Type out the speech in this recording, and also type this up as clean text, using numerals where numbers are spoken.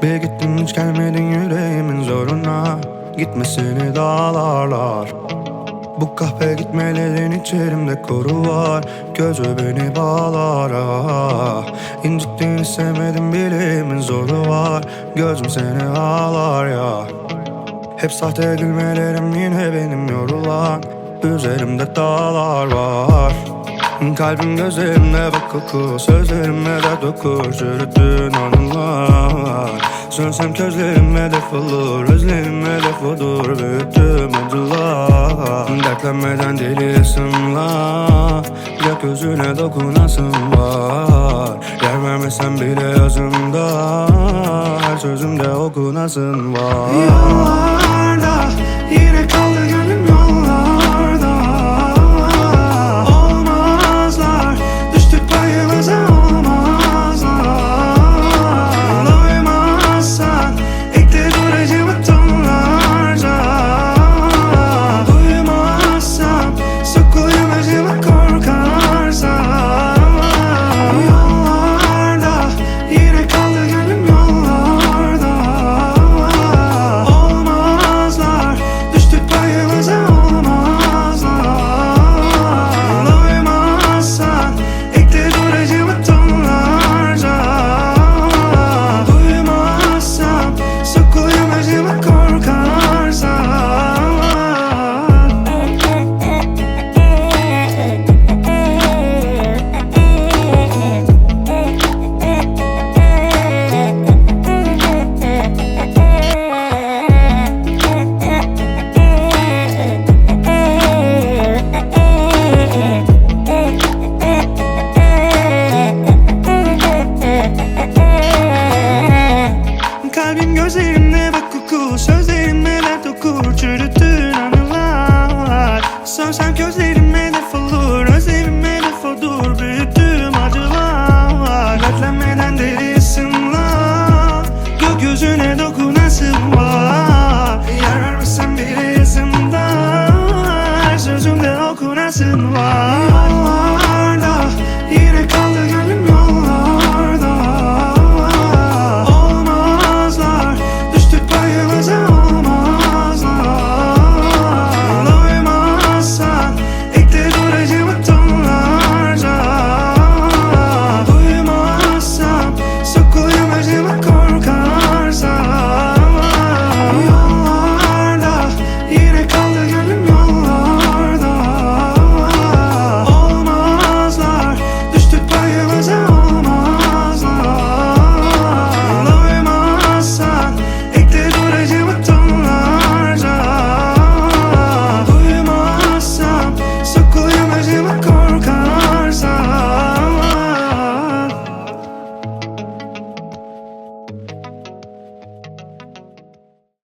Bir gittin hiç gelmedin yüreğimin zoruna. Gitmesini dağlarlar. Bu kahpe gitmelerin içerimde koru var. Gözü beni bağlar ah. İncittiğini sevmedim bileğimin zoru var. Gözüm seni ağlar ya. Hep sahte gülmelerim yine benim yorulan. Üzerimde dağlar var. Kalbim gözlerimle bak koku, sözlerimle de dokur. Çürüttüğün anılar. Sönsem közlerime defolur, özlerime defodur. Büyüttüm acılar. Dertlenmeden delisin la. Gökyüzüne dokunasın var. Yer vermesen bile yazımda, her sözümde okunasın var. Yollarda yine kaldı gönlüm yollarda. Olmazlar, düştük payımıza olmazlar. Duymazsan ekle duracağım tonlarca. Duymazsam sokuluyum acıma korkarsan. Yollarda yine kaldı gönlüm yollarda. Olmazlar, düştük payımıza olmazlar. Duymazsan ekle duracağım tonlarca. Duymazsam sokuluyum acıma korkarsan. Kalbim gözlerimle bak koku, sözlerimle de dokur. Çürüttüğün anılar. Sönsem gözlerime defolur, özlerime defodur. Büyüttüğüm acılar. Dertlenmeden delisin la. Gökyüzüne dokunasın var. Yer vermesen bile yazımda, her sözümde okunasın var.